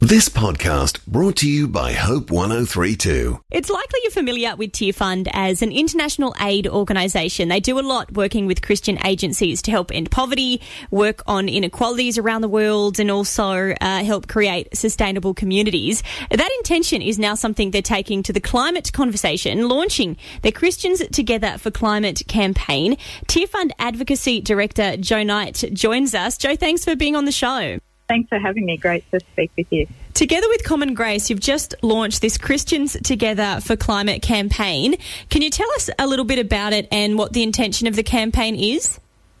This podcast brought to you by Hope 1032. It's likely you're familiar with Tearfund as an international aid organisation. They do a lot working with Christian agencies to help end poverty, work on inequalities around the world, and also help create sustainable communities. That intention is now something they're taking to the climate conversation, launching their Christians Together for Climate campaign. Tearfund Advocacy Director Jo Knight joins us. Jo, thanks for being on the show. Thanks for having me. Great to speak with you. Together with Common Grace, you've just launched this Christians Together for Climate campaign. Can you tell us a little bit about it and what the intention of the campaign is?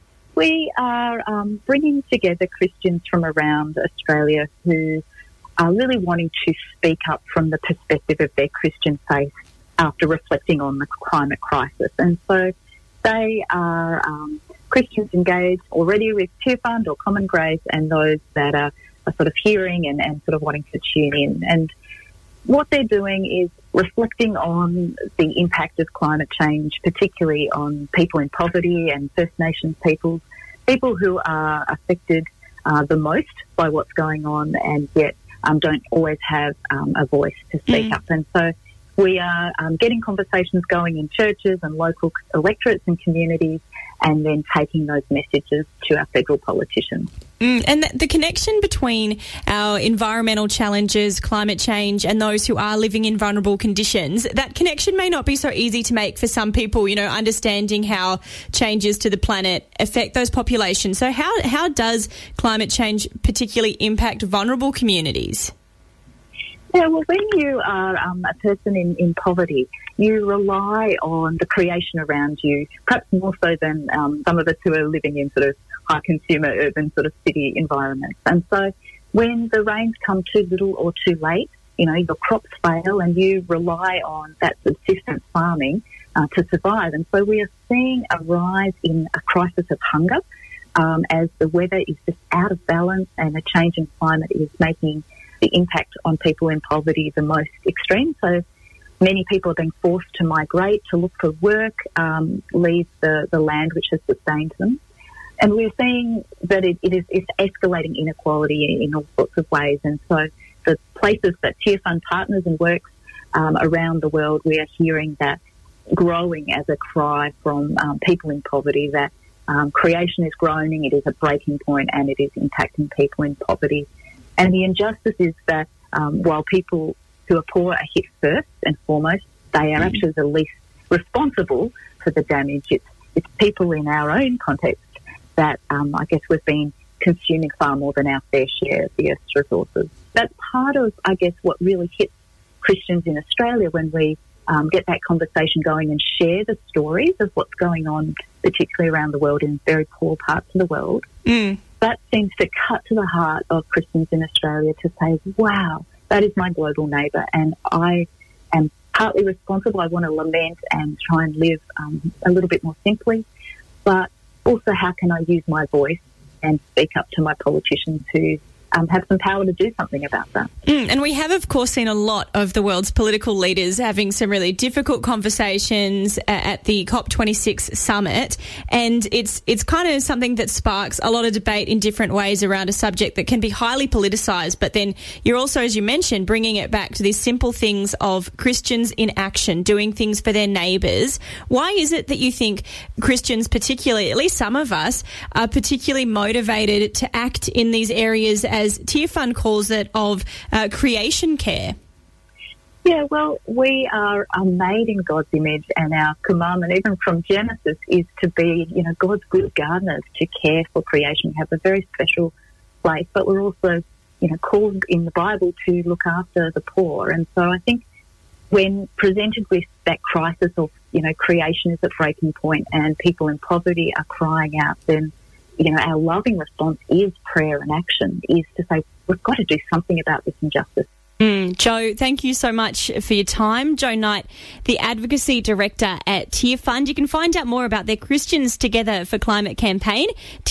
We are bringing together Christians from around Australia who are really wanting to speak up from the perspective of their Christian faith after reflecting on the climate crisis. And so they are Christians engaged already with Tearfund or Common Grace, and those that are sort of hearing and sort of wanting to tune in. And what they're doing is reflecting on the impact of climate change, particularly on people in poverty and First Nations people who are affected the most by what's going on and yet don't always have a voice to speak up. And so we are getting conversations going in churches and local electorates and communities, and then taking those messages to our federal politicians. And the connection between our environmental challenges, climate change, and those who are living in vulnerable conditions, that connection may not be so easy to make for some people, you know, understanding how changes to the planet affect those populations. So how does climate change particularly impact vulnerable communities? Yeah, well, when you are a person in poverty, you rely on the creation around you, perhaps more so than some of us who are living in sort of high consumer urban sort of city environments. And so when the rains come too little or too late, you know, your crops fail and you rely on that subsistence farming to survive. And so we are seeing a rise in a crisis of hunger as the weather is just out of balance and a change in climate is making the impact on people in poverty the most extreme. So many people are being forced to migrate, to look for work, leave the land which has sustained them. And we're seeing that it's escalating inequality in all sorts of ways. And so the places that Tearfund partners and works around the world, we are hearing that growing as a cry from people in poverty, that creation is groaning, it is a breaking point, and it is impacting people in poverty. And the injustice is that while people who are poor are hit first and foremost, they are actually the least responsible for the damage. It's people in our own context that I guess we've been consuming far more than our fair share of the Earth's resources. That's part of, I guess, what really hits Christians in Australia when we get that conversation going and share the stories of what's going on, particularly around the world in very poor parts of the world. That seems to cut to the heart of Christians in Australia to say, wow, that is my global neighbour and I am partly responsible. I want to lament and try and live a little bit more simply, but also how can I use my voice and speak up to my politicians who have some power to do something about that. And we have, of course, seen a lot of the world's political leaders having some really difficult conversations at the COP26 summit. And it's kind of something that sparks a lot of debate in different ways around a subject that can be highly politicised. But then you're also, as you mentioned, bringing it back to these simple things of Christians in action, doing things for their neighbours. Why is it that you think Christians particularly, at least some of us, are particularly motivated to act in these areas, as Tearfund calls it, of creation care? Yeah, well, we are made in God's image, and our commandment, even from Genesis, is to be, you know, God's good gardeners, to care for creation. We have a very special place, but we're also, you know, called in the Bible to look after the poor. And so I think when presented with that crisis of, you know, creation is at breaking point and people in poverty are crying out, then, you know, our loving response is prayer and action, is to say, we've got to do something about this injustice. Jo, thank you so much for your time. Jo Knight, the Advocacy Director at Tearfund. You can find out more about their Christians Together for Climate campaign,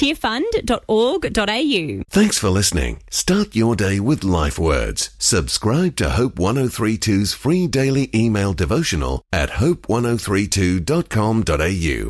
tearfund.org.au. Thanks for listening. Start your day with Life Words. Subscribe to Hope 1032's free daily email devotional at hope1032.com.au.